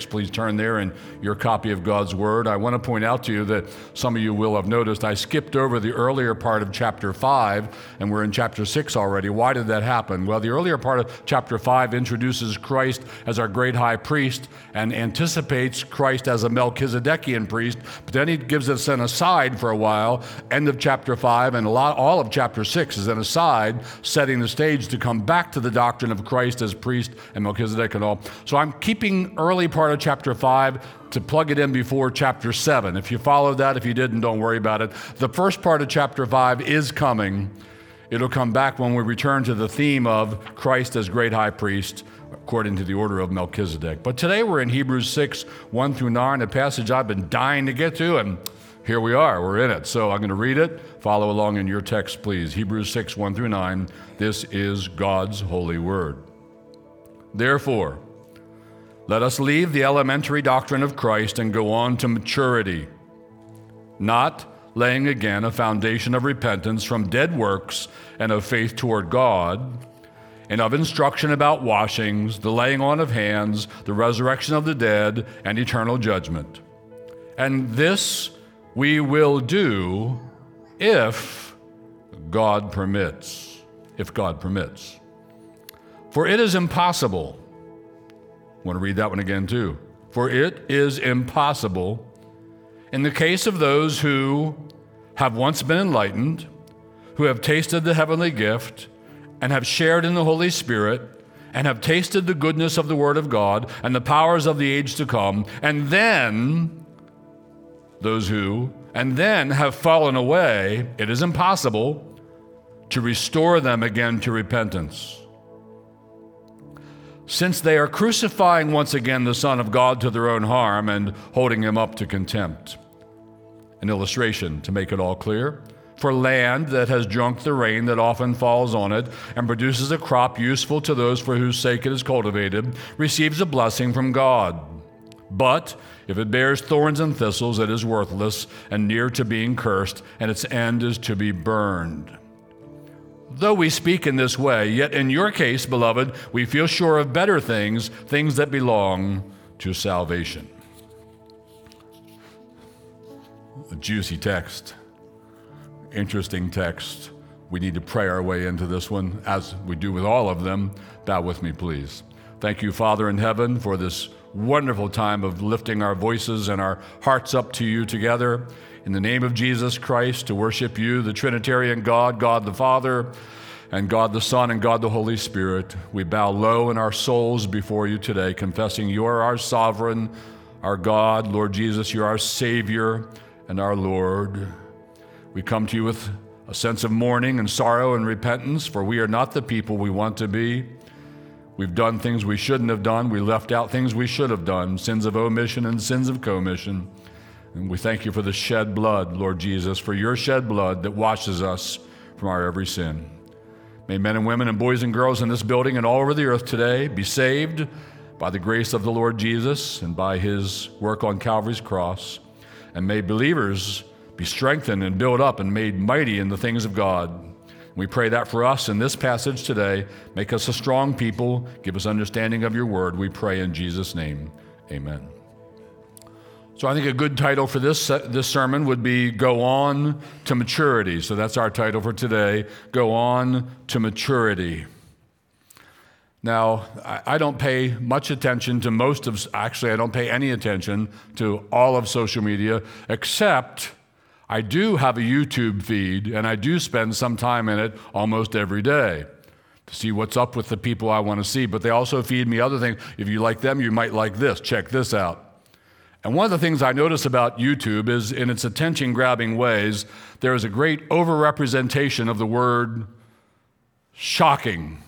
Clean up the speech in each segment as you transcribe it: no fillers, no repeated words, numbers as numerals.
Please turn there in your copy of God's Word. I want to point out to you that some of you will have noticed I skipped over the earlier part of chapter 5, and we're in chapter 6 already. Why did that happen? Well, the earlier part of chapter 5 introduces Christ as our great high priest and anticipates Christ as a Melchizedekian priest, but then he gives us an aside for a while. End of chapter 5 and all of chapter 6 is an aside setting the stage to come back to the doctrine of Christ as priest and Melchizedek and all. So I'm keeping early part of chapter 5 to plug it in before chapter 7. If you followed that, if you didn't, don't worry about it. The first part of chapter 5 is coming. It'll come back when we return to the theme of Christ as great high priest according to the order of Melchizedek. But today we're in Hebrews 6, 1 through 9, a passage I've been dying to get to, and here we are, we're in it. So I'm going to read it. Follow along in your text, please. Hebrews 6, 1 through 9. This is God's holy word. Therefore, let us leave the elementary doctrine of Christ and go on to maturity, not laying again a foundation of repentance from dead works and of faith toward God, and of instruction about washings, the laying on of hands, the resurrection of the dead, and eternal judgment. And this we will do if God permits. If God permits. For it is impossible. I want to read that one again too. For it is impossible in the case of those who have once been enlightened, who have tasted the heavenly gift, and have shared in the Holy Spirit, and have tasted the goodness of the Word of God and the powers of the age to come, and then have fallen away, it is impossible to restore them again to repentance. Since they are crucifying once again the Son of God to their own harm and holding him up to contempt. An illustration to make it all clear. For land that has drunk the rain that often falls on it and produces a crop useful to those for whose sake it is cultivated, receives a blessing from God. But if it bears thorns and thistles, it is worthless and near to being cursed, and its end is to be burned. Though we speak in this way, yet in your case, beloved, we feel sure of better things, things that belong to salvation. A juicy text, interesting text. We need to pray our way into this one, as we do with all of them. Bow with me, please. Thank you, Father in heaven, for this wonderful time of lifting our voices and our hearts up to you together. In the name of Jesus Christ, to worship you, the Trinitarian God, God the Father, and God the Son, and God the Holy Spirit, we bow low in our souls before you today, confessing you are our sovereign, our God. Lord Jesus, you are our Savior and our Lord. We come to you with a sense of mourning and sorrow and repentance, for we are not the people we want to be. We've done things we shouldn't have done. We left out things we should have done, sins of omission and sins of commission. And we thank you for the shed blood, Lord Jesus, for your shed blood that washes us from our every sin. May men and women and boys and girls in this building and all over the earth today be saved by the grace of the Lord Jesus and by his work on Calvary's cross. And may believers be strengthened and built up and made mighty in the things of God. We pray that for us in this passage today. Make us a strong people. Give us understanding of your word. We pray in Jesus' name. Amen. So I think a good title for this sermon would be Go On to Maturity. So that's our title for today, Go On to Maturity. Now, I don't pay much attention to I don't pay any attention to all of social media, except I do have a YouTube feed, and I do spend some time in it almost every day to see what's up with the people I want to see. But they also feed me other things. If you like them, you might like this. Check this out. And one of the things I notice about YouTube is in its attention-grabbing ways, there is a great overrepresentation of the word shocking.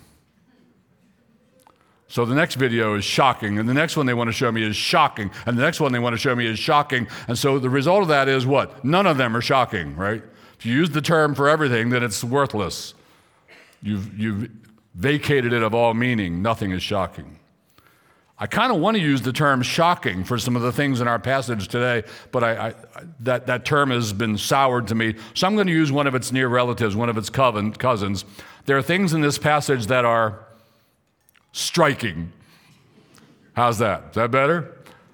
So the next video is shocking, and the next one they want to show me is shocking, and the next one they want to show me is shocking. And so the result of that is what? None of them are shocking, right? If you use the term for everything, then it's worthless. You've vacated it of all meaning. Nothing is shocking. I kind of want to use the term shocking for some of the things in our passage today, but that term has been soured to me. So I'm going to use one of its near relatives, one of its cousins. There are things in this passage that are striking. How's that? Is that better?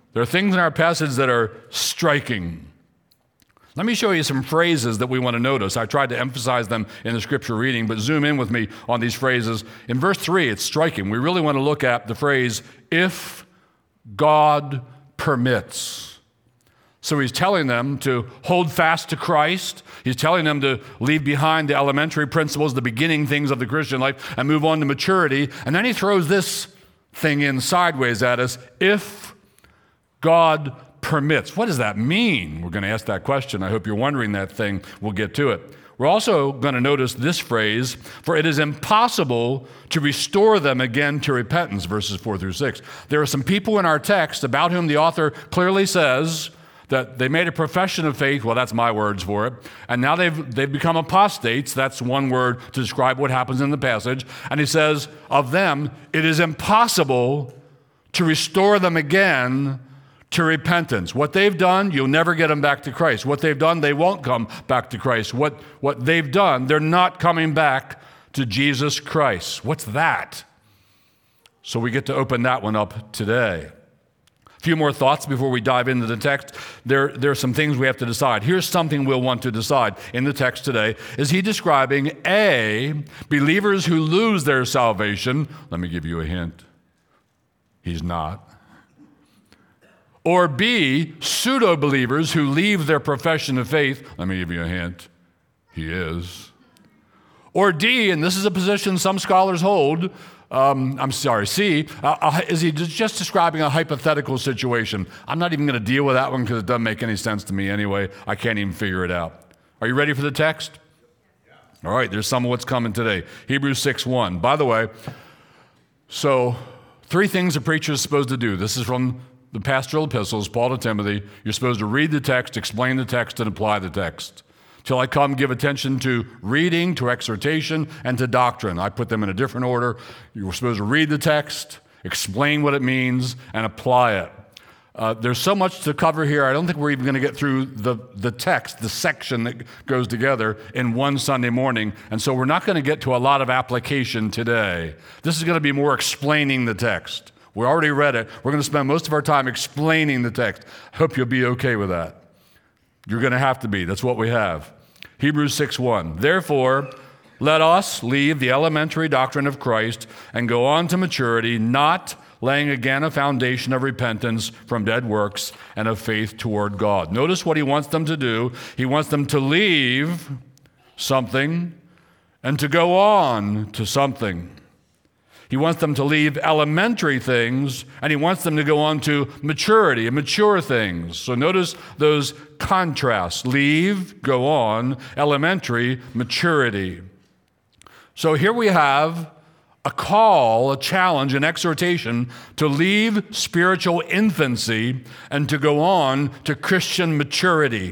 There are things in our passage that are striking. Let me show you some phrases that we want to notice. I tried to emphasize them in the scripture reading, but zoom in with me on these phrases. In verse 3, it's striking. We really want to look at the phrase, if God permits. So he's telling them to hold fast to Christ. He's telling them to leave behind the elementary principles, the beginning things of the Christian life, and move on to maturity. And then he throws this thing in sideways at us, if God permits. What does that mean? We're going to ask that question. I hope you're wondering that thing. We'll get to it. We're also going to notice this phrase, for it is impossible to restore them again to repentance, verses 4 through 6. There are some people in our text about whom the author clearly says that they made a profession of faith. Well, that's my words for it. And now they've become apostates. That's one word to describe what happens in the passage. And he says, of them, it is impossible to restore them again to repentance. What they've done, you'll never get them back to Christ. What they've done, they won't come back to Christ. What they've done, they're not coming back to Jesus Christ. What's that? So we get to open that one up today. A few more thoughts before we dive into the text. There are some things we have to decide. Here's something we'll want to decide in the text today. Is he describing A, believers who lose their salvation? Let me give you a hint. He's not. Or B, pseudo-believers who leave their profession of faith. Let me give you a hint. He is. Or D, and this is a position some scholars hold, C, is he just describing a hypothetical situation? I'm not even going to deal with that one because it doesn't make any sense to me anyway. I can't even figure it out. Are you ready for the text? Yeah. All right, there's some of what's coming today. Hebrews 6:1. By the way, so 3 things a preacher is supposed to do. This is from the pastoral epistles, Paul to Timothy. You're supposed to read the text, explain the text, and apply the text. Till I come, give attention to reading, to exhortation, and to doctrine. I put them in a different order. You're supposed to read the text, explain what it means, and apply it. There's so much to cover here. I don't think we're even going to get through the text, the section that goes together in one Sunday morning. And so we're not going to get to a lot of application today. This is going to be more explaining the text. We already read it. We're going to spend most of our time explaining the text. I hope you'll be okay with that. You're going to have to be. That's what we have. Hebrews 6:1. Therefore, let us leave the elementary doctrine of Christ and go on to maturity, not laying again a foundation of repentance from dead works and of faith toward God. Notice what he wants them to do. He wants them to leave something and to go on to something. He wants them to leave elementary things, and he wants them to go on to maturity and mature things. So notice those contrasts. Leave, go on, elementary, maturity. So here we have a call, a challenge, an exhortation to leave spiritual infancy and to go on to Christian maturity.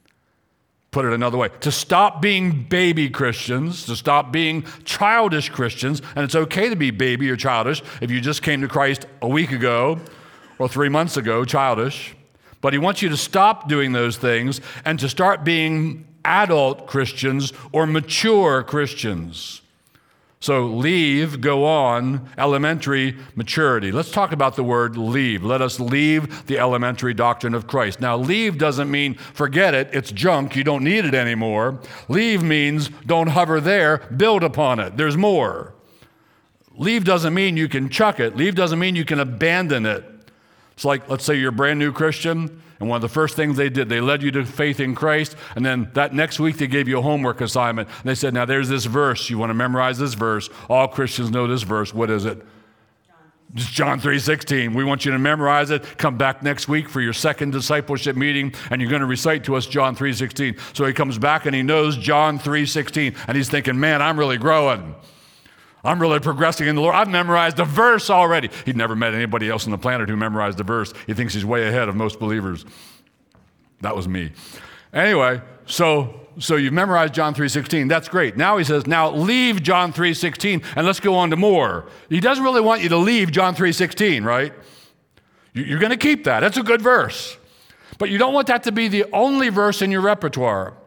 Put it another way, to stop being baby Christians, to stop being childish Christians, and it's okay to be baby or childish if you just came to Christ a week ago or 3 months ago, childish. But he wants you to stop doing those things and to start being adult Christians or mature Christians. So leave, go on, elementary, maturity. Let's talk about the word leave. Let us leave the elementary doctrine of Christ. Now, leave doesn't mean forget it, it's junk, you don't need it anymore. Leave means don't hover there, build upon it. There's more. Leave doesn't mean you can chuck it. Leave doesn't mean you can abandon it. It's like, let's say you're a brand new Christian, and one of the first things they did, they led you to faith in Christ, and then that next week they gave you a homework assignment. And they said, now there's this verse. You want to memorize this verse. All Christians know this verse. What is it? It's John 3:16. We want you to memorize it. Come back next week for your second discipleship meeting, and you're going to recite to us John 3:16. So he comes back and he knows John 3:16, and he's thinking, man, I'm really growing. I'm really progressing in the Lord. I've memorized a verse already. He'd never met anybody else on the planet who memorized a verse. He thinks he's way ahead of most believers. That was me. Anyway, so you've memorized John 3:16. That's great. Now he says, now leave John 3:16 and let's go on to more. He doesn't really want you to leave John 3:16, right? You're going to keep that. That's a good verse. But you don't want that to be the only verse in your repertoire.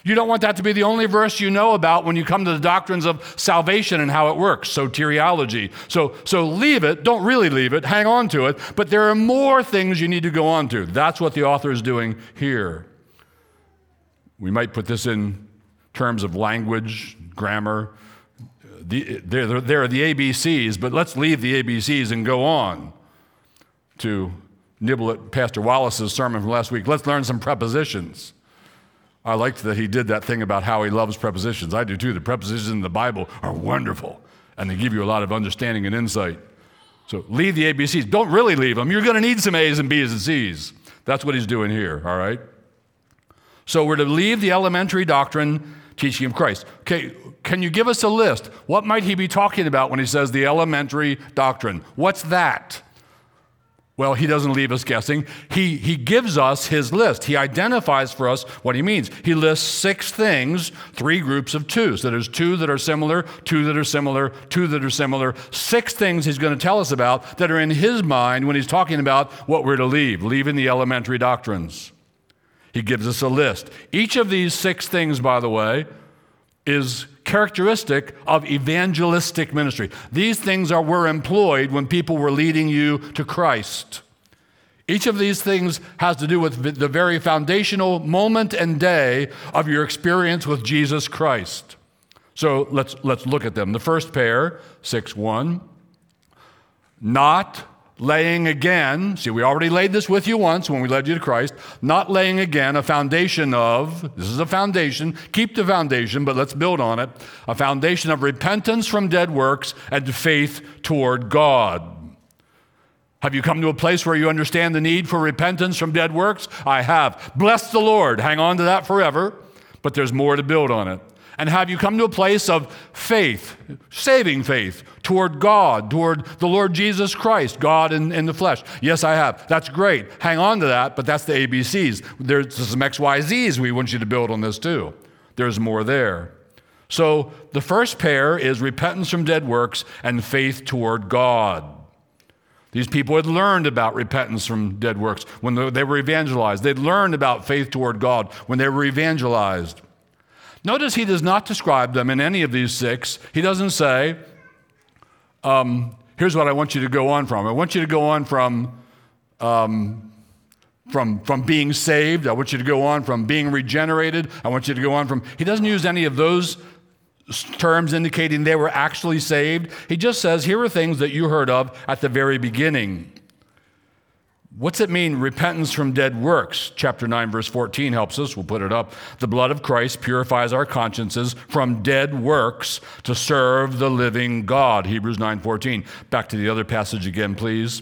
You don't want that to be the only verse you know about when you come to the doctrines of salvation and how it works, soteriology. So leave it, don't really leave it, hang on to it, but there are more things you need to go on to. That's what the author is doing here. We might put this in terms of language, grammar. There are the ABCs, but let's leave the ABCs and go on to nibble at Pastor Wallace's sermon from last week. Let's learn some prepositions. I liked that he did that thing about how he loves prepositions. I do too. The prepositions in the Bible are wonderful, and they give you a lot of understanding and insight. So leave the ABCs. Don't really leave them. You're going to need some A's and B's and C's. That's what he's doing here, all right? So we're to leave the elementary doctrine teaching of Christ. Okay, can you give us a list? What might he be talking about when he says the elementary doctrine? What's that? Well, he doesn't leave us guessing. He gives us his list. He identifies for us what he means. He lists 6 things, 3 groups of 2. So there's 2 that are similar, 2 that are similar, 2 that are similar. 6 things he's going to tell us about that are in his mind when he's talking about what we're to leave, leaving the elementary doctrines. He gives us a list. Each of these 6 things, by the way, is characteristic of evangelistic ministry. These things were employed when people were leading you to Christ. Each of these things has to do with the very foundational moment and day of your experience with Jesus Christ. So let's look at them. The first pair, 6:1, not laying again, see, we already laid this with you once when we led you to Christ, not laying again a foundation of, this is a foundation, keep the foundation, but let's build on it, a foundation of repentance from dead works and faith toward God. Have you come to a place where you understand the need for repentance from dead works? I have. Bless the Lord. Hang on to that forever, but there's more to build on it. And have you come to a place of faith, saving faith, toward God, toward the Lord Jesus Christ, God in the flesh? Yes, I have. That's great. Hang on to that, but that's the ABCs. There's some XYZs we want you to build on this too. There's more there. So the first pair is repentance from dead works and faith toward God. These people had learned about repentance from dead works when they were evangelized. They'd learned about faith toward God when they were evangelized. Notice he does not describe them in any of these 6. He doesn't say, here's what I want you to go on from. I want you to go on from being saved. I want you to go on from being regenerated. I want you to go on from, he doesn't use any of those terms indicating they were actually saved. He just says, here are things that you heard of at the very beginning. What's it mean, repentance from dead works? Chapter 9, verse 14 helps us. We'll put it up. The blood of Christ purifies our consciences from dead works to serve the living God. Hebrews 9:14. Back to the other passage again, please.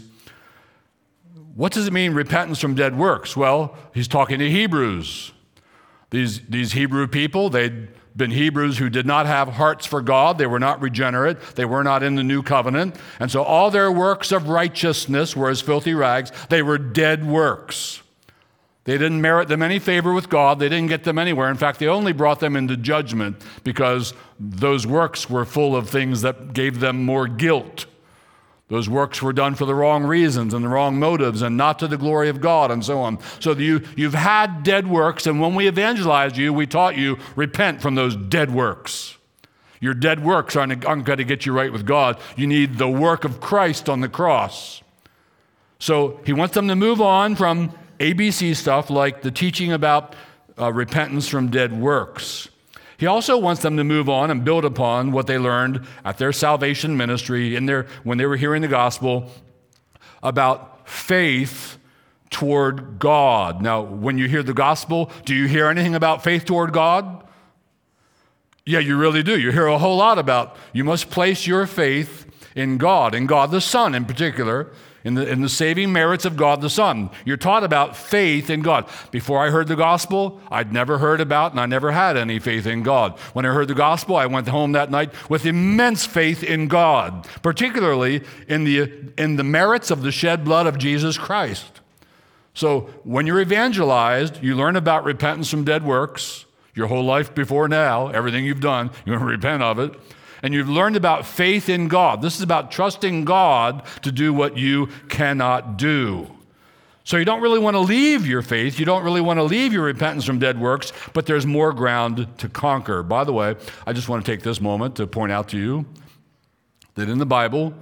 What does it mean, repentance from dead works? Well, he's talking to Hebrews. These Hebrew people, they'd been Hebrews who did not have hearts for God. They were not regenerate. They were not in the new covenant. And so all their works of righteousness were as filthy rags. They were dead works. They didn't merit them any favor with God. They didn't get them anywhere. In fact, they only brought them into judgment because those works were full of things that gave them more guilt. Those works were done for the wrong reasons and the wrong motives and not to the glory of God and so on. So you've had dead works, and when we evangelized you, we taught you, repent from those dead works. Your dead works aren't going to get you right with God. You need the work of Christ on the cross. So he wants them to move on from ABC stuff like the teaching about repentance from dead works. He also wants them to move on and build upon what they learned at their salvation ministry when they were hearing the gospel about faith toward God. Now, when you hear the gospel, do you hear anything about faith toward God? Yeah, you really do. You hear a whole lot about you must place your faith in God the Son in particular, in the saving merits of God the Son. You're taught about faith in God. Before I heard the gospel, I'd never heard about and I never had any faith in God. When I heard the gospel, I went home that night with immense faith in God, particularly in the merits of the shed blood of Jesus Christ. So when you're evangelized, you learn about repentance from dead works. Your whole life before now, everything you've done, you're going to repent of it. And you've learned about faith in God. This is about trusting God to do what you cannot do. So you don't really want to leave your faith. You don't really want to leave your repentance from dead works, but there's more ground to conquer. By the way, I just want to take this moment to point out to you that in the Bible,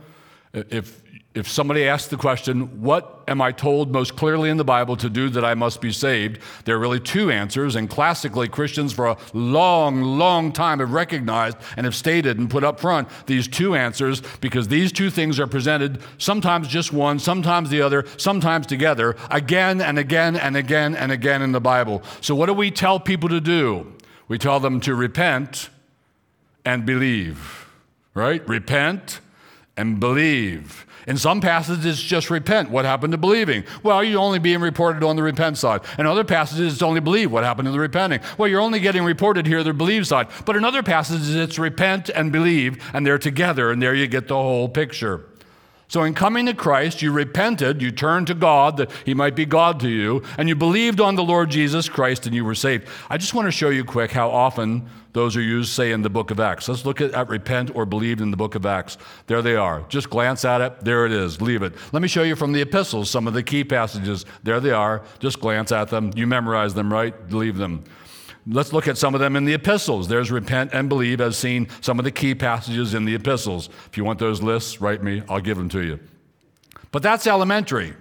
if somebody asks the question, what am I told most clearly in the Bible to do that I must be saved? There are really two answers, and classically Christians for a long, long time have recognized and have stated and put up front these two answers because these two things are presented, sometimes just one, sometimes the other, sometimes together, again and again and again and again in the Bible. So what do we tell people to do? We tell them to repent and believe, right? Repent and believe. In some passages, it's just repent. What happened to believing? Well, you're only being reported on the repent side. In other passages, it's only believe. What happened to the repenting? Well, you're only getting reported here the believe side. But in other passages, it's repent and believe, and they're together, and there you get the whole picture. So in coming to Christ, you repented, you turned to God that he might be God to you, and you believed on the Lord Jesus Christ and you were saved. I just want to show you quick how often those are used, say, in the book of Acts. Let's look at repent or believed in the book of Acts. There they are. Just glance at it. There it is. Leave it. Let me show you from the epistles some of the key passages. There they are. Just glance at them. You memorize them, right? Leave them. Let's look at some of them in the epistles. There's repent and believe as seen some of the key passages in the epistles. If you want those lists, write me. I'll give them to you. But that's elementary.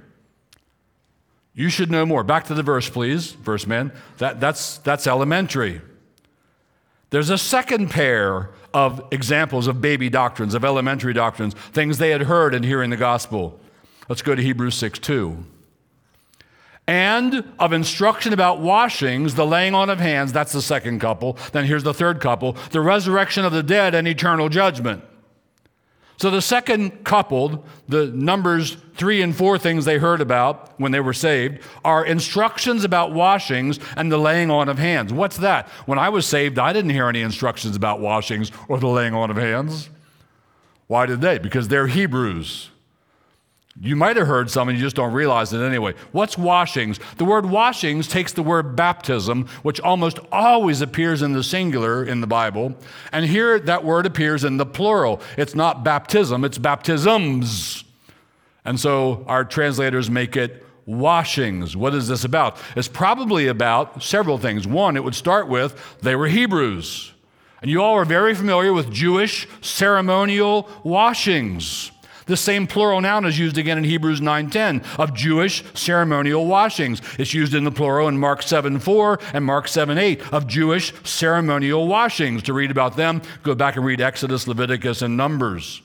You should know more. Back to the verse, please. Verse man. That's elementary. There's a second pair of examples of baby doctrines, of elementary doctrines, things they had heard in hearing the gospel. Let's go to Hebrews 6:2. And of instruction about washings, the laying on of hands, that's the second couple. Then here's the third couple, the resurrection of the dead and eternal judgment. So the second coupled, the Numbers 3 and 4 things they heard about when they were saved, are instructions about washings and the laying on of hands. What's that? When I was saved, I didn't hear any instructions about washings or the laying on of hands. Why did they? Because they're Hebrews. You might have heard some and you just don't realize it anyway. What's washings? The word washings takes the word baptism, which almost always appears in the singular in the Bible. And here that word appears in the plural. It's not baptism, it's baptisms. And so our translators make it washings. What is this about? It's probably about several things. One, it would start with they were Hebrews. And you all are very familiar with Jewish ceremonial washings. The same plural noun is used again in Hebrews 9:10 of Jewish ceremonial washings. It's used in the plural in Mark 7:4 and Mark 7:8 of Jewish ceremonial washings. To read about them, go back and read Exodus, Leviticus, and Numbers.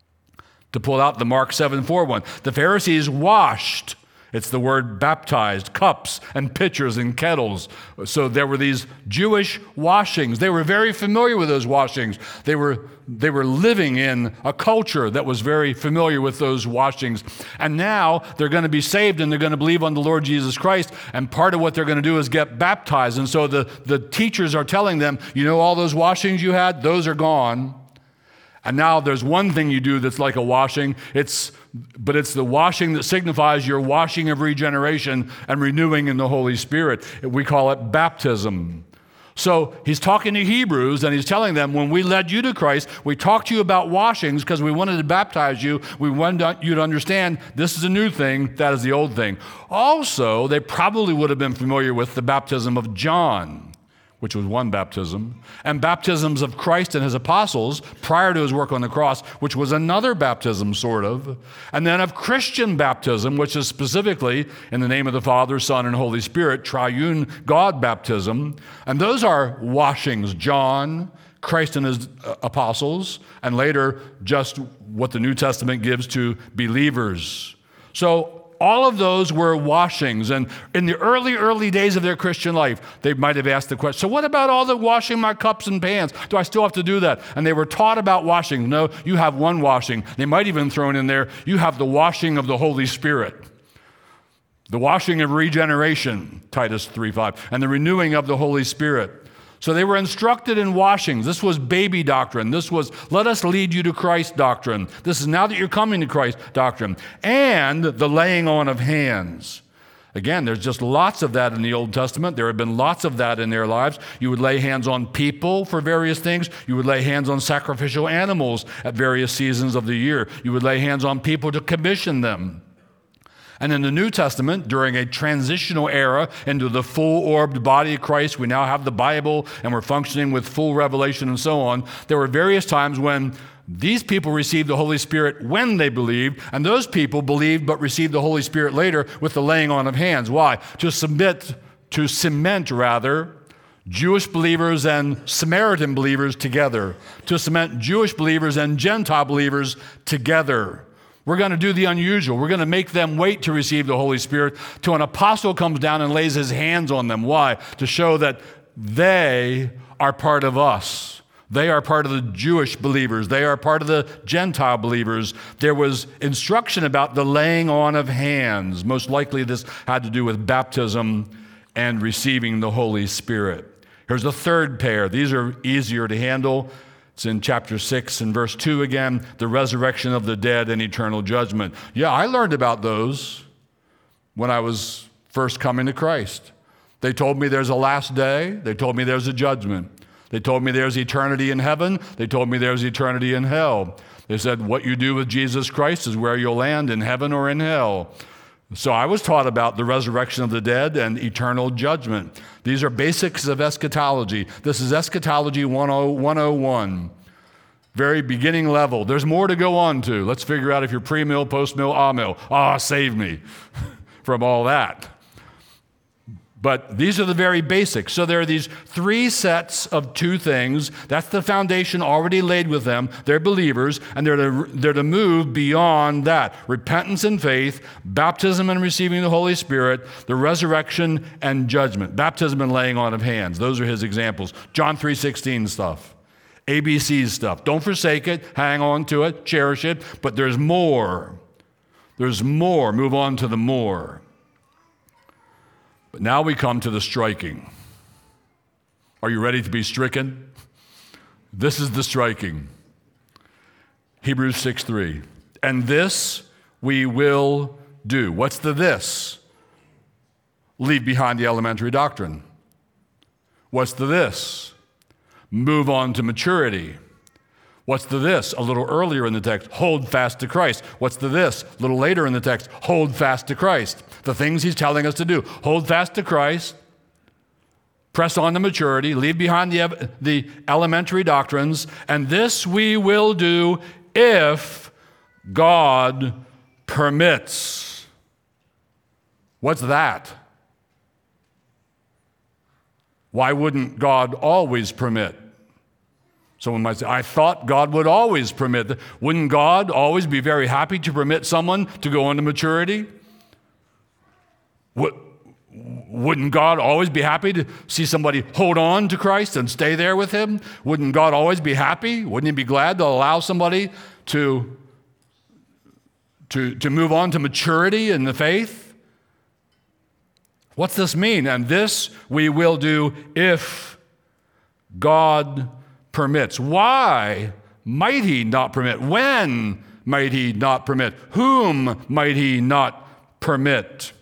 To pull out the Mark 7:4 one, the Pharisees washed. It's the word baptized, cups and pitchers and kettles. So there were these Jewish washings. They were very familiar with those washings. They were living in a culture that was very familiar with those washings. And now they're going to be saved and they're going to believe on the Lord Jesus Christ. And part of what they're going to do is get baptized. And so the teachers are telling them, you know, all those washings you had, those are gone. And now there's one thing you do that's like a washing, but it's the washing that signifies your washing of regeneration and renewing in the Holy Spirit. We call it baptism. So he's talking to Hebrews and he's telling them, when we led you to Christ, we talked to you about washings because we wanted to baptize you. We wanted you to understand this is a new thing, that is the old thing. Also, they probably would have been familiar with the baptism of John, which was one baptism, and baptisms of Christ and his apostles prior to his work on the cross, which was another baptism, sort of, and then of Christian baptism, which is specifically in the name of the Father, Son, and Holy Spirit, triune God baptism, and those are washings, John, Christ and his apostles, and later just what the New Testament gives to believers. So all of those were washings. And in the early days of their Christian life, they might have asked the question, so what about all the washing my cups and pans? Do I still have to do that? And they were taught about washing. No, you have one washing. They might even thrown in there, you have the washing of the Holy Spirit. The washing of regeneration, Titus 3:5, and the renewing of the Holy Spirit. So they were instructed in washings. This was baby doctrine. This was let us lead you to Christ doctrine. This is now that you're coming to Christ doctrine. And the laying on of hands. Again, there's just lots of that in the Old Testament. There have been lots of that in their lives. You would lay hands on people for various things. You would lay hands on sacrificial animals at various seasons of the year. You would lay hands on people to commission them. And in the New Testament, during a transitional era into the full-orbed body of Christ, we now have the Bible and we're functioning with full revelation and so on. There were various times when these people received the Holy Spirit when they believed, and those people believed but received the Holy Spirit later with the laying on of hands. Why? To cement Jewish believers and Samaritan believers together, to cement Jewish believers and Gentile believers together. We're going to do the unusual. We're going to make them wait to receive the Holy Spirit till an apostle comes down and lays his hands on them. Why? To show that they are part of us. They are part of the Jewish believers. They are part of the Gentile believers. There was instruction about the laying on of hands. Most likely this had to do with baptism and receiving the Holy Spirit. Here's a third pair. These are easier to handle. It's in chapter 6 and verse 2 again, the resurrection of the dead and eternal judgment. Yeah, I learned about those when I was first coming to Christ. They told me there's a last day. They told me there's a judgment. They told me there's eternity in heaven. They told me there's eternity in hell. They said what you do with Jesus Christ is where you'll land, in heaven or in hell. So I was taught about the resurrection of the dead and eternal judgment. These are basics of eschatology. This is Eschatology 101. Very beginning level. There's more to go on to. Let's figure out if you're pre-mill, post-mill, ah-mill. Save me from all that. But these are the very basics. So there are these three sets of two things. That's the foundation already laid with them. They're believers, and they're to move beyond that. Repentance and faith, baptism and receiving the Holy Spirit, the resurrection and judgment. Baptism and laying on of hands. Those are his examples. John 3:16 stuff. ABC stuff. Don't forsake it. Hang on to it. Cherish it. But there's more. There's more. Move on to the more. But now we come to the striking. Are you ready to be stricken? This is the striking. Hebrews 6:3. And this we will do. What's the this? Leave behind the elementary doctrine. What's the this? Move on to maturity. What's the this? A little earlier in the text, hold fast to Christ. What's the this? A little later in the text, hold fast to Christ. The things he's telling us to do. Hold fast to Christ, press on to maturity, leave behind the elementary doctrines, and this we will do if God permits. What's that? Why wouldn't God always permit? Someone might say, I thought God would always permit. Wouldn't God always be very happy to permit someone to go into maturity? Wouldn't God always be happy to see somebody hold on to Christ and stay there with him? Wouldn't God always be happy? Wouldn't he be glad to allow somebody to move on to maturity in the faith? What's this mean? And this we will do if God permits. Why might he not permit? When might he not permit? Whom might he not permit?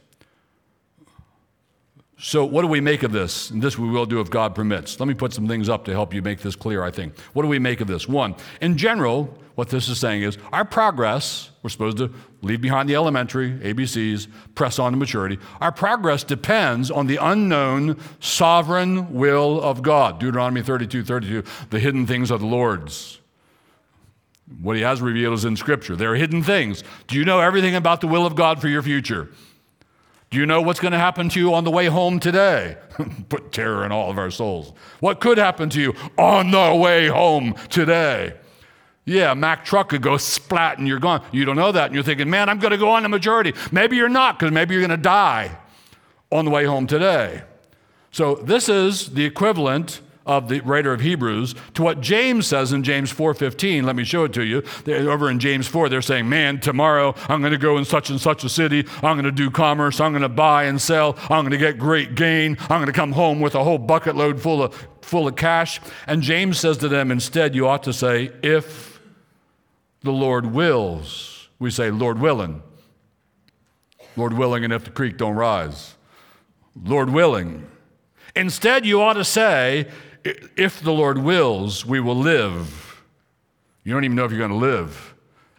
So what do we make of this? And this we will do if God permits. Let me put some things up to help you make this clear, I think. What do we make of this? One, in general, what this is saying is our progress, we're supposed to leave behind the elementary, ABCs, press on to maturity. Our progress depends on the unknown sovereign will of God. Deuteronomy 32:32, the hidden things are the Lord's. What he has revealed is in Scripture. There are hidden things. Do you know everything about the will of God for your future? Do you know what's going to happen to you on the way home today? Put terror in all of our souls. What could happen to you on the way home today? Yeah, a Mack truck could go splat and you're gone. You don't know that, and you're thinking, man, I'm going to go on to maturity. Maybe you're not, because maybe you're going to die on the way home today. So this is the equivalent of the writer of Hebrews to what James says in James 4:15. Let me show it to you. Over in James 4, they're saying, man, tomorrow I'm going to go in such and such a city. I'm going to do commerce. I'm going to buy and sell. I'm going to get great gain. I'm going to come home with a whole bucket load full of cash. And James says to them, instead, you ought to say, if the Lord wills. We say, Lord willing. Lord willing, and if the creek don't rise. Lord willing. Instead, you ought to say, if the Lord wills, we will live. You don't even know if you're going to live.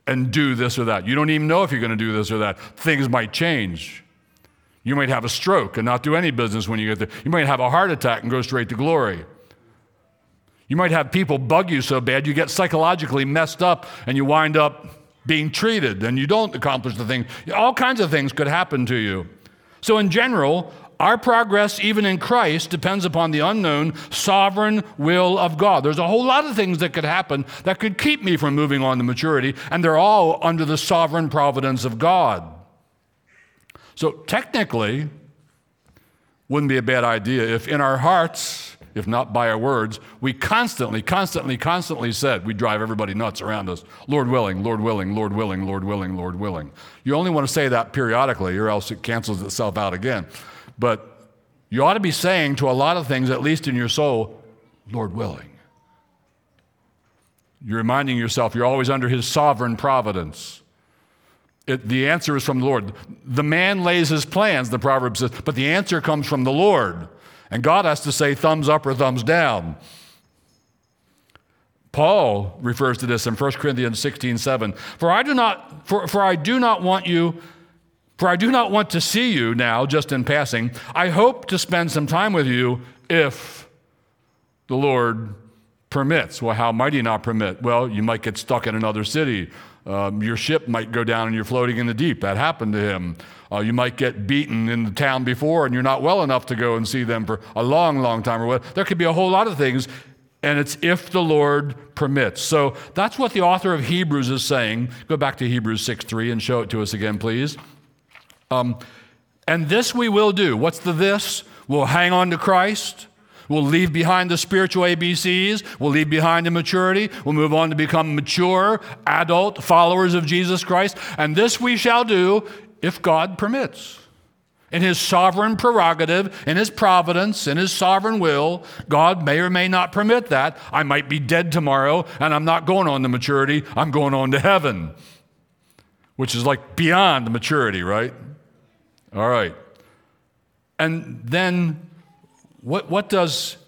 and do this or that. You don't even know if you're going to do this or that. Things might change. You might have a stroke and not do any business when you get there. You might have a heart attack and go straight to glory. You might have people bug you so bad you get psychologically messed up and you wind up being treated and you don't accomplish the thing. All kinds of things could happen to you. So in general, our progress, even in Christ, depends upon the unknown, sovereign will of God. There's a whole lot of things that could happen that could keep me from moving on to maturity, and they're all under the sovereign providence of God. So technically, wouldn't be a bad idea if in our hearts, if not by our words, we constantly said, we drive everybody nuts around us, Lord willing, Lord willing, Lord willing, Lord willing, Lord willing. You only want to say that periodically, or else it cancels itself out again. But you ought to be saying to a lot of things, at least in your soul, Lord willing. You're reminding yourself you're always under his sovereign providence. The answer is from the Lord. The man lays his plans, the proverb says, but the answer comes from the Lord. And God has to say thumbs up or thumbs down. Paul refers to this in 1 Corinthians 16:7. For I do not want to see you now, just in passing. I hope to spend some time with you if the Lord permits. Well, how might he not permit? Well, you might get stuck in another city. Your ship might go down and you're floating in the deep. That happened to him. You might get beaten in the town before and you're not well enough to go and see them for a long, long time or what. There could be a whole lot of things, and it's if the Lord permits. So that's what the author of Hebrews is saying. Go back to Hebrews 6:3 and show it to us again, please. And this we will do. What's the this? We'll hang on to Christ. We'll leave behind the spiritual ABCs. We'll leave behind immaturity. We'll move on to become mature, adult followers of Jesus Christ. And this we shall do if God permits. In his sovereign prerogative, in his providence, in his sovereign will, God may or may not permit that. I might be dead tomorrow, and I'm not going on to maturity. I'm going on to heaven, which is like beyond maturity, right? All right. And then what do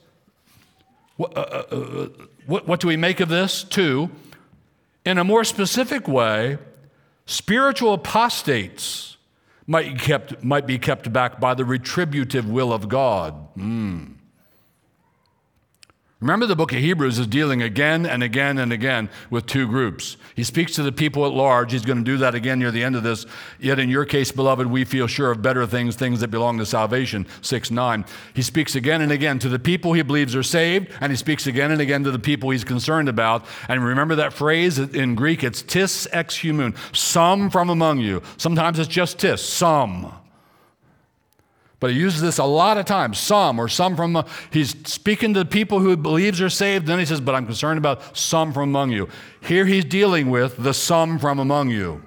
we make of this? 2, in a more specific way, spiritual apostates might be kept back by the retributive will of God. Remember, the book of Hebrews is dealing again and again and again with 2 groups. He speaks to the people at large. He's going to do that again near the end of this. Yet in your case, beloved, we feel sure of better things that belong to salvation, 6:9. He speaks again and again to the people he believes are saved, and he speaks again and again to the people he's concerned about. And remember that phrase in Greek, it's tis ex humon, some from among you. Sometimes it's just tis, some. But he uses this a lot of times, some from, he's speaking to the people who he believes are saved, then he says, but I'm concerned about some from among you. Here he's dealing with the some from among you.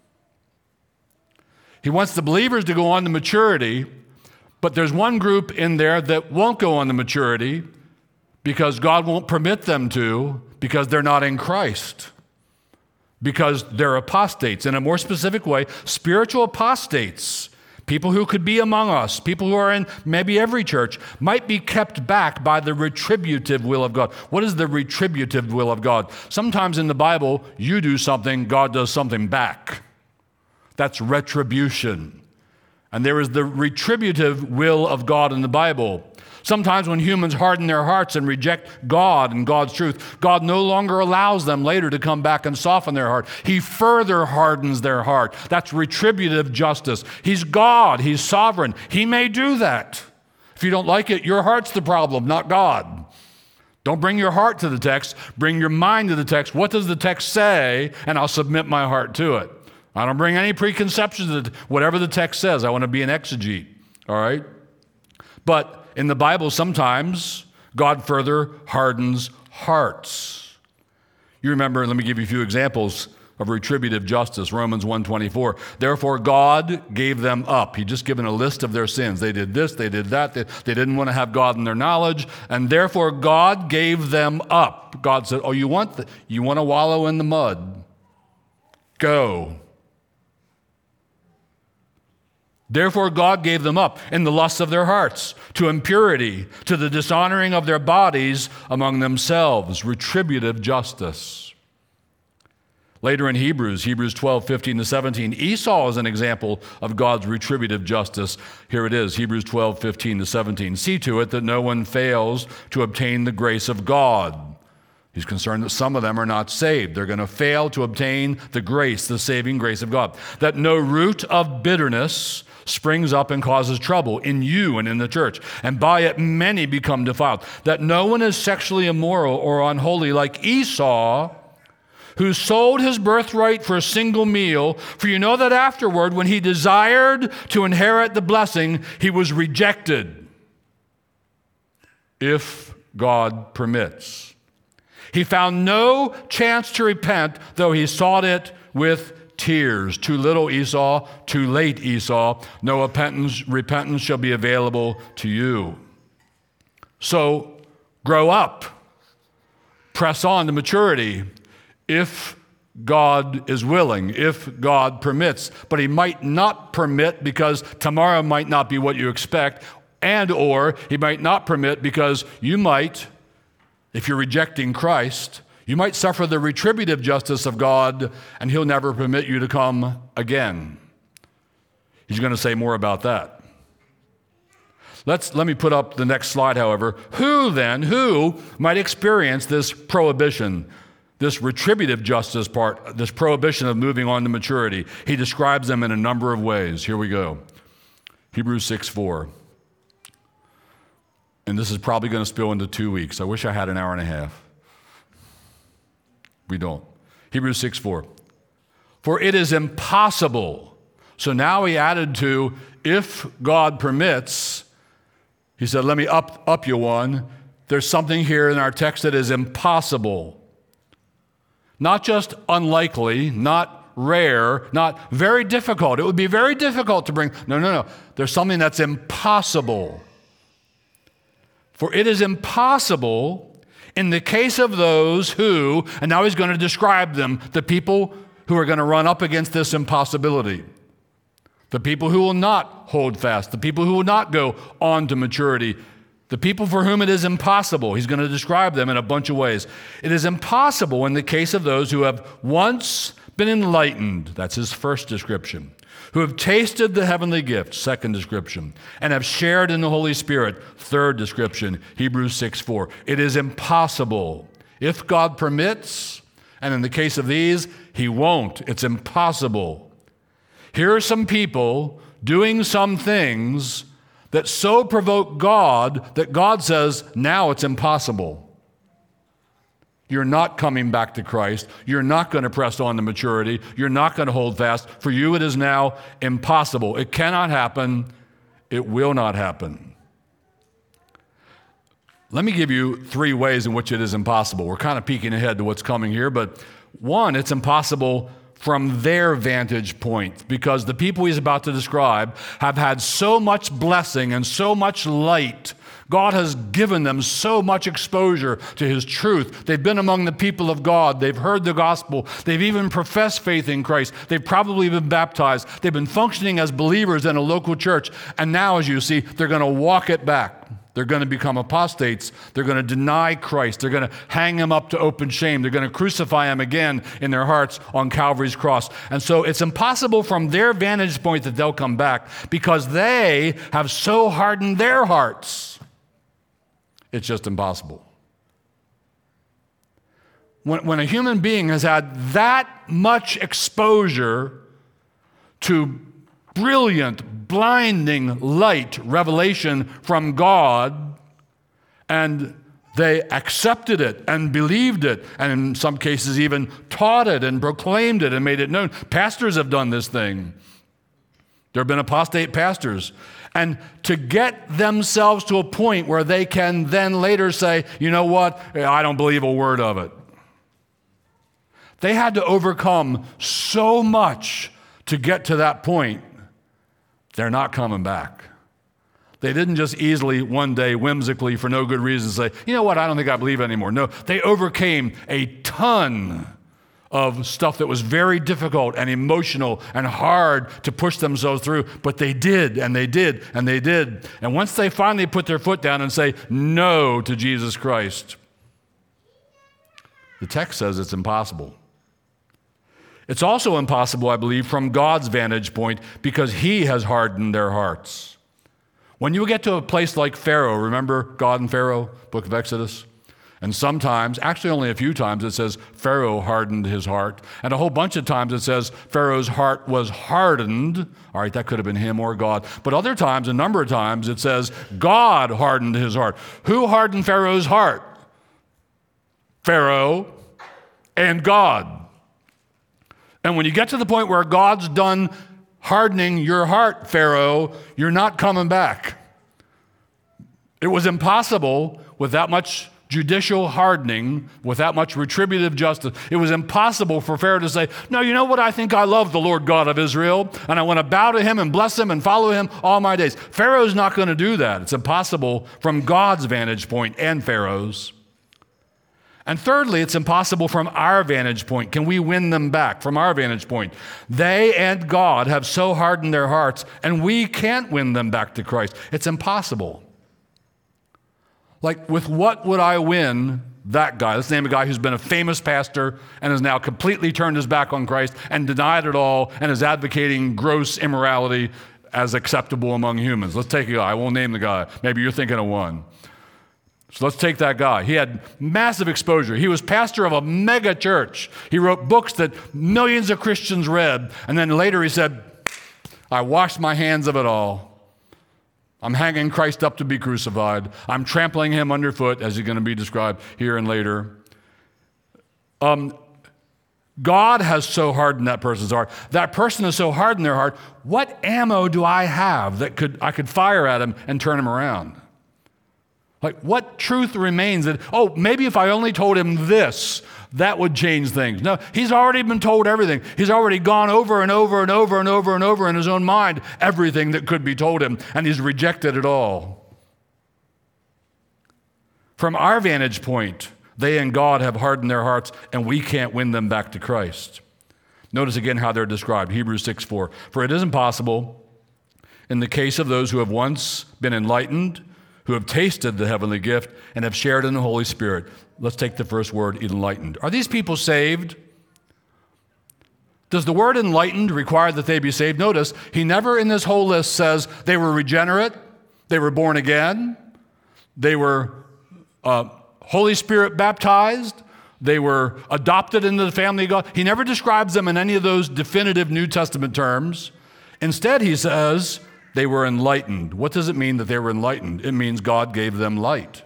He wants the believers to go on to maturity, but there's one group in there that won't go on to maturity because God won't permit them to, because they're not in Christ, because they're apostates. In a more specific way, spiritual apostates, people who could be among us, people who are in maybe every church, might be kept back by the retributive will of God. What is the retributive will of God? Sometimes in the Bible, you do something, God does something back. That's retribution. And there is the retributive will of God in the Bible. Sometimes when humans harden their hearts and reject God and God's truth, God no longer allows them later to come back and soften their heart. He further hardens their heart. That's retributive justice. He's God. He's sovereign. He may do that. If you don't like it, your heart's the problem, not God. Don't bring your heart to the text. Bring your mind to the text. What does the text say? And I'll submit my heart to it. I don't bring any preconceptions to whatever the text says. I want to be an exegete, all right? But in the Bible, sometimes God further hardens hearts. You remember, let me give you a few examples of retributive justice. Romans 1:24. Therefore, God gave them up. He'd just given a list of their sins. They did this, they did that. They didn't want to have God in their knowledge, and therefore God gave them up. God said, you want to wallow in the mud? Go. Therefore, God gave them up in the lusts of their hearts, to impurity, to the dishonoring of their bodies among themselves, retributive justice. Later in Hebrews 12, 15 to 17, Esau is an example of God's retributive justice. Here it is, Hebrews 12, 15 to 17. See to it that no one fails to obtain the grace of God. He's concerned that some of them are not saved. They're going to fail to obtain the grace, the saving grace of God. That no root of bitterness springs up and causes trouble in you and in the church, and by it many become defiled. That no one is sexually immoral or unholy like Esau, who sold his birthright for a single meal. For you know that afterward, when he desired to inherit the blessing, he was rejected, if God permits. He found no chance to repent, though he sought it with tears. Too little, Esau. Too late, Esau. No repentance shall be available to you. So grow up. Press on to maturity. If God is willing, if God permits. But he might not permit because tomorrow might not be what you expect, and or he might not permit because you might, if you're rejecting Christ, you might suffer the retributive justice of God, and he'll never permit you to come again. He's going to say more about that. Let me put up the next slide, however. Who might experience this prohibition, this retributive justice part, this prohibition of moving on to maturity? He describes them in a number of ways. Here we go. Hebrews 6:4. And this is probably going to spill into 2 weeks. I wish I had an hour and a half. We don't. Hebrews 6:4. For it is impossible. So now he added to, if God permits, he said, let me up you one. There's something here in our text that is impossible. Not just unlikely, not rare, not very difficult. It would be very difficult to bring. No. There's something that's impossible. For it is impossible in the case of those who, and now he's going to describe them, the people who are going to run up against this impossibility. The people who will not hold fast, the people who will not go on to maturity, the people for whom it is impossible. He's going to describe them in a bunch of ways. It is impossible in the case of those who have once been enlightened, that's his first description, who have tasted the heavenly gift, second description, and have shared in the Holy Spirit, third description, Hebrews 6:4. It is impossible. If God permits, and in the case of these, he won't. It's impossible. Here are some people doing some things that so provoke God that God says, now it's impossible. You're not coming back to Christ. You're not going to press on to maturity. You're not going to hold fast. For you, it is now impossible. It cannot happen. It will not happen. Let me give you 3 ways in which it is impossible. We're kind of peeking ahead to what's coming here, but one, it's impossible from their vantage point, because the people he's about to describe have had so much blessing and so much light. God has given them so much exposure to his truth. They've been among the people of God. They've heard the gospel. They've even professed faith in Christ. They've probably been baptized. They've been functioning as believers in a local church. And now, as you see, they're going to walk it back. They're going to become apostates. They're going to deny Christ. They're going to hang him up to open shame. They're going to crucify him again in their hearts on Calvary's cross. And so it's impossible from their vantage point that they'll come back, because they have so hardened their hearts. It's just impossible. When a human being has had that much exposure to brilliant, blinding light, revelation from God, and they accepted it and believed it, and in some cases even taught it and proclaimed it and made it known. Pastors have done this thing. There have been apostate pastors. And to get themselves to a point where they can then later say, you know what, I don't believe a word of it. They had to overcome so much to get to that point. They're not coming back. They didn't just easily one day, whimsically, for no good reason, say, you know what, I don't think I believe anymore. No, they overcame a ton of stuff that was very difficult and emotional and hard to push themselves through, but they did, and they did, and they did. And once they finally put their foot down and say no to Jesus Christ, the text says it's impossible. It's also impossible, I believe, from God's vantage point because he has hardened their hearts. When you get to a place like Pharaoh, remember God and Pharaoh, book of Exodus? And sometimes, actually only a few times, it says Pharaoh hardened his heart. And a whole bunch of times it says Pharaoh's heart was hardened. All right, that could have been him or God. But other times, a number of times, it says God hardened his heart. Who hardened Pharaoh's heart? Pharaoh and God. And when you get to the point where God's done hardening your heart, Pharaoh, you're not coming back. It was impossible with that much judicial hardening, with that much retributive justice. It was impossible for Pharaoh to say, no, you know what? I think I love the Lord God of Israel, and I want to bow to him and bless him and follow him all my days. Pharaoh's not going to do that. It's impossible from God's vantage point and Pharaoh's. And thirdly, it's impossible from our vantage point. Can we win them back from our vantage point? They and God have so hardened their hearts, and we can't win them back to Christ. It's impossible. Like, with what would I win that guy? Let's name a guy who's been a famous pastor and has now completely turned his back on Christ and denied it all and is advocating gross immorality as acceptable among humans. Let's take a guy. I won't name the guy. Maybe you're thinking of one. So let's take that guy. He had massive exposure. He was pastor of a mega church. He wrote books that millions of Christians read. And then later he said, I washed my hands of it all. I'm hanging Christ up to be crucified. I'm trampling him underfoot, as he's going to be described here and later. God has so hardened that person's heart. That person is so hardened their heart. What ammo do I have that I could fire at him and turn him around? Like, what truth remains that, maybe if I only told him this, that would change things. No, he's already been told everything. He's already gone over and over and over and over and over in his own mind everything that could be told him, and he's rejected it all. From our vantage point, they and God have hardened their hearts, and we can't win them back to Christ. Notice again how they're described, Hebrews 6:4. For it is impossible in the case of those who have once been enlightened, who have tasted the heavenly gift and have shared in the Holy Spirit. Let's take the first word, enlightened. Are these people saved? Does the word enlightened require that they be saved? Notice, he never in this whole list says they were regenerate, they were born again, they were Holy Spirit baptized, they were adopted into the family of God. He never describes them in any of those definitive New Testament terms. Instead, he says, they were enlightened. What does it mean that they were enlightened? It means God gave them light.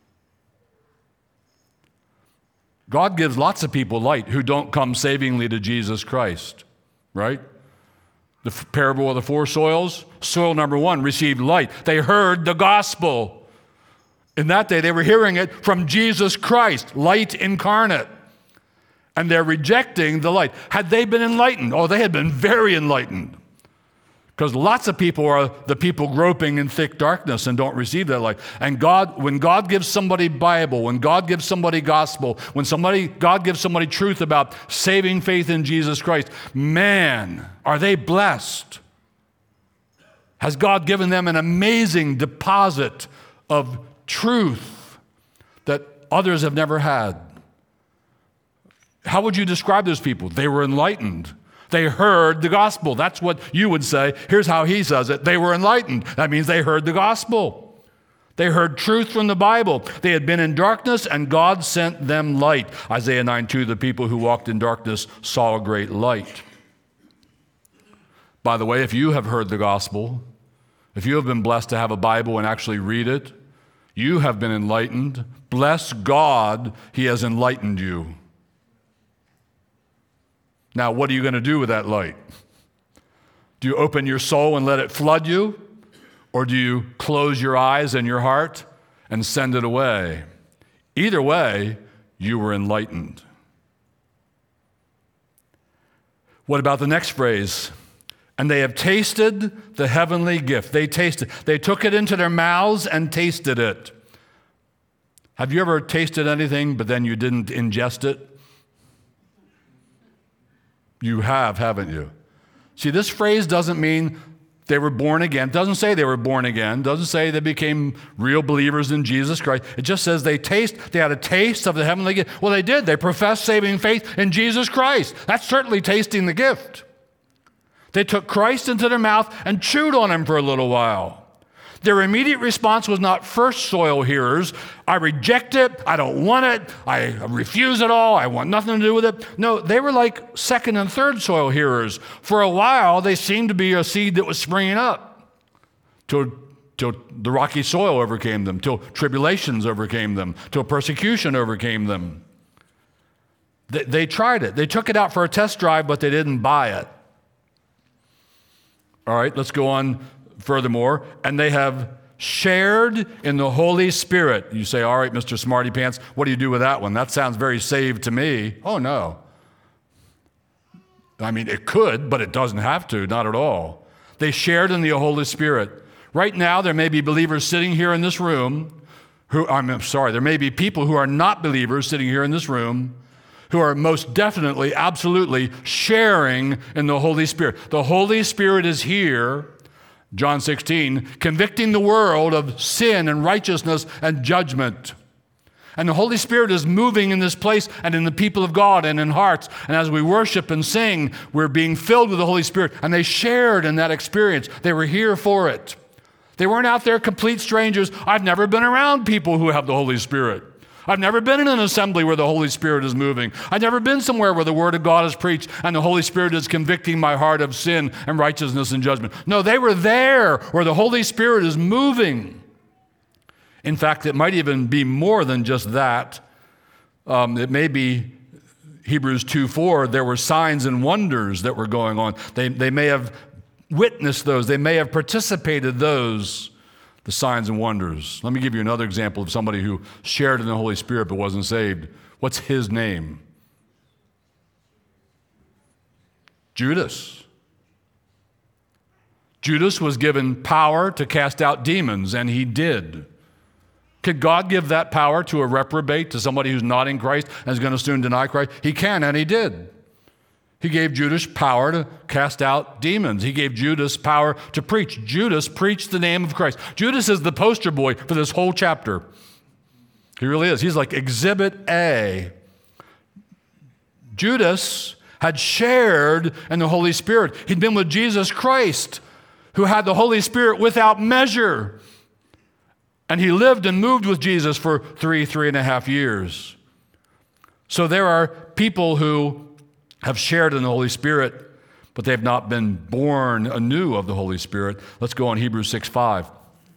God gives lots of people light who don't come savingly to Jesus Christ, right? The parable of the four soils, soil number one received light. They heard the gospel. In that day, they were hearing it from Jesus Christ, light incarnate. And they're rejecting the light. Had they been enlightened? Oh, they had been very enlightened. Because lots of people are the people groping in thick darkness and don't receive that light. And when God gives somebody Bible, when God gives somebody gospel, when God gives somebody truth about saving faith in Jesus Christ, man, are they blessed? Has God given them an amazing deposit of truth that others have never had? How would you describe those people? They were enlightened. They heard the gospel. That's what you would say. Here's how he says it. They were enlightened. That means they heard the gospel. They heard truth from the Bible. They had been in darkness, and God sent them light. Isaiah 9:2, the people who walked in darkness saw a great light. By the way, if you have heard the gospel, if you have been blessed to have a Bible and actually read it, you have been enlightened. Bless God, he has enlightened you. Now, what are you going to do with that light? Do you open your soul and let it flood you? Or do you close your eyes and your heart and send it away? Either way, you were enlightened. What about the next phrase? And they have tasted the heavenly gift. They tasted. They took it into their mouths and tasted it. Have you ever tasted anything, but then you didn't ingest it? You have, haven't you? See, this phrase doesn't mean They were born again. It doesn't say they were born again. It doesn't say they became real believers in Jesus Christ. It just says they had a taste of the heavenly gift. Well, they did. They professed saving faith in Jesus Christ. That's certainly tasting the gift. They took Christ into their mouth and chewed on him for a little while. Their immediate response was not first soil hearers. I reject it. I don't want it. I refuse it all. I want nothing to do with it. No, they were like second and third soil hearers. For a while, they seemed to be a seed that was springing up till the rocky soil overcame them, till tribulations overcame them, till persecution overcame them. They tried it. They took it out for a test drive, but they didn't buy it. All right, let's go on. Furthermore, and they have shared in the Holy Spirit. You say, all right, Mr. Smarty Pants, what do you do with that one? That sounds very saved to me. Oh, no. I mean, it could, but it doesn't have to, not at all. They shared in the Holy Spirit. Right now, there may be believers sitting here in this room there may be people who are not believers sitting here in this room who are most definitely, absolutely sharing in the Holy Spirit. The Holy Spirit is here, John 16, convicting the world of sin and righteousness and judgment. And the Holy Spirit is moving in this place and in the people of God and in hearts. And as we worship and sing, we're being filled with the Holy Spirit. And they shared in that experience. They were here for it. They weren't out there complete strangers. I've never been around people who have the Holy Spirit. I've never been in an assembly where the Holy Spirit is moving. I've never been somewhere where the Word of God is preached and the Holy Spirit is convicting my heart of sin and righteousness and judgment. No, they were there where the Holy Spirit is moving. In fact, it might even be more than just that. It may be Hebrews 2:4. There were signs and wonders that were going on. They may have witnessed those. They may have participated those. The signs and wonders. Let me give you another example of somebody who shared in the Holy Spirit but wasn't saved. What's his name? Judas. Judas was given power to cast out demons, and he did. Could God give that power to a reprobate, to somebody who's not in Christ and is going to soon deny Christ? He can, and he did. He gave Judas power to cast out demons. He gave Judas power to preach. Judas preached the name of Christ. Judas is the poster boy for this whole chapter. He really is. He's like Exhibit A. Judas had shared in the Holy Spirit. He'd been with Jesus Christ, who had the Holy Spirit without measure. And he lived and moved with Jesus for 3.5 years. So there are people who have shared in the Holy Spirit, but they have not been born anew of the Holy Spirit. Let's go on Hebrews 6:5.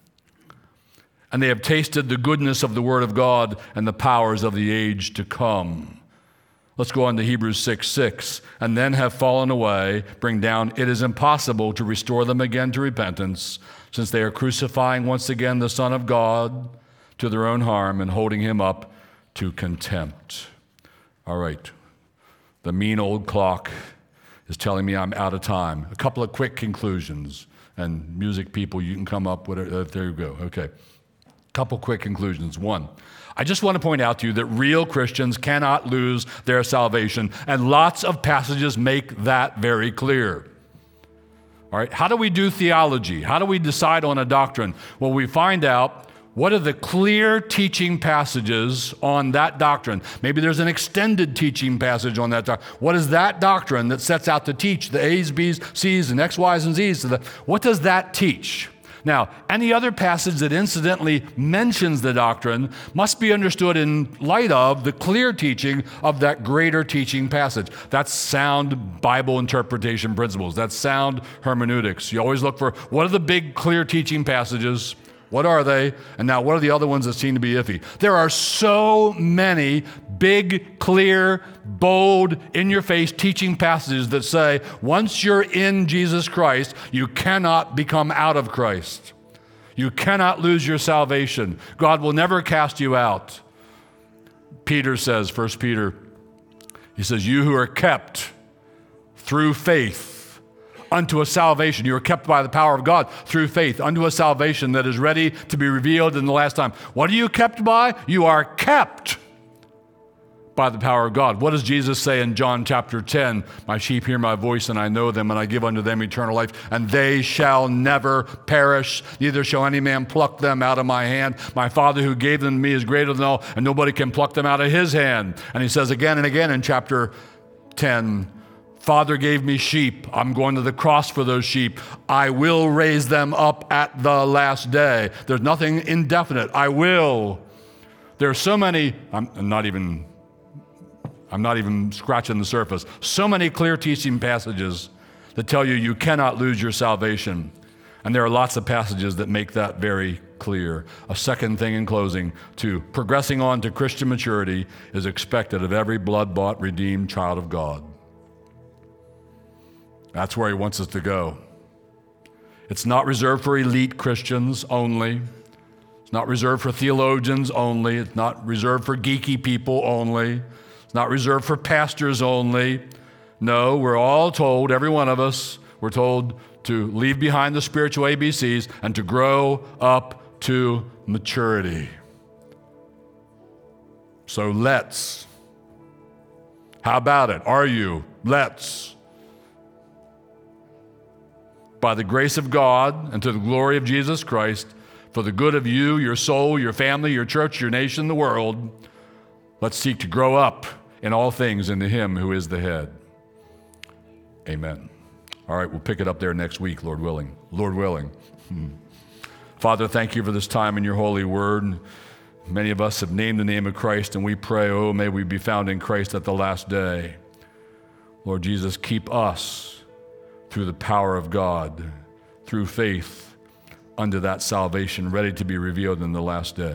And they have tasted the goodness of the Word of God and the powers of the age to come. Let's go on to Hebrews 6:6. And then have fallen away, bring down, it is impossible to restore them again to repentance, since they are crucifying once again the Son of God to their own harm and holding him up to contempt. All right. The mean old clock is telling me I'm out of time. A couple of quick conclusions. And music people, you can come up with it. There you go. Okay. Couple quick conclusions. One, I just want to point out to you that real Christians cannot lose their salvation. And lots of passages make that very clear. All right. How do we do theology? How do we decide on a doctrine? Well, we find out what are the clear teaching passages on that doctrine? Maybe there's an extended teaching passage on that doctrine. What is that doctrine that sets out to teach the A's, B's, C's, and X, Y's, and Z's? What does that teach? Now, any other passage that incidentally mentions the doctrine must be understood in light of the clear teaching of that greater teaching passage. That's sound Bible interpretation principles. That's sound hermeneutics. You always look for what are the big clear teaching passages. What are they? And now what are the other ones that seem to be iffy? There are so many big, clear, bold, in-your-face teaching passages that say once you're in Jesus Christ, you cannot become out of Christ. You cannot lose your salvation. God will never cast you out. Peter says, 1 Peter, he says, you who are kept through faith unto a salvation. You are kept by the power of God through faith unto a salvation that is ready to be revealed in the last time. What are you kept by? You are kept by the power of God. What does Jesus say in John chapter 10? My sheep hear my voice, and I know them, and I give unto them eternal life, and they shall never perish, neither shall any man pluck them out of my hand. My Father who gave them to me is greater than all, and nobody can pluck them out of his hand. And he says again and again in chapter 10, Father gave me sheep. I'm going to the cross for those sheep. I will raise them up at the last day. There's nothing indefinite. I will. There's so many, I'm not even scratching the surface. So many clear teaching passages that tell you you cannot lose your salvation. And there are lots of passages that make that very clear. A second thing in closing, progressing on to Christian maturity is expected of every blood-bought, redeemed child of God. That's where he wants us to go. It's not reserved for elite Christians only. It's not reserved for theologians only. It's not reserved for geeky people only. It's not reserved for pastors only. No, we're all told, every one of us, we're told to leave behind the spiritual ABCs and to grow up to maturity. So let's. How about it? Are you? Let's. By the grace of God and to the glory of Jesus Christ, for the good of you, your soul, your family, your church, your nation, the world, let's seek to grow up in all things into him who is the head. Amen. All right, we'll pick it up there next week, Lord willing. Lord willing. Father, thank you for this time in your holy word. Many of us have named the name of Christ, and we pray, oh, may we be found in Christ at the last day. Lord Jesus, keep us through the power of God, through faith, unto that salvation ready to be revealed in the last day.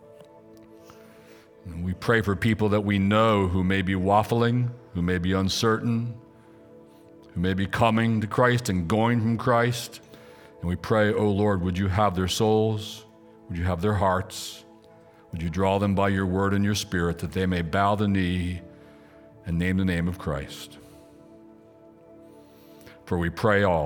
And we pray for people that we know who may be waffling, who may be uncertain, who may be coming to Christ and going from Christ. And we pray, oh Lord, would you have their souls? Would you have their hearts? Would you draw them by your word and your spirit that they may bow the knee and name the name of Christ? For we pray all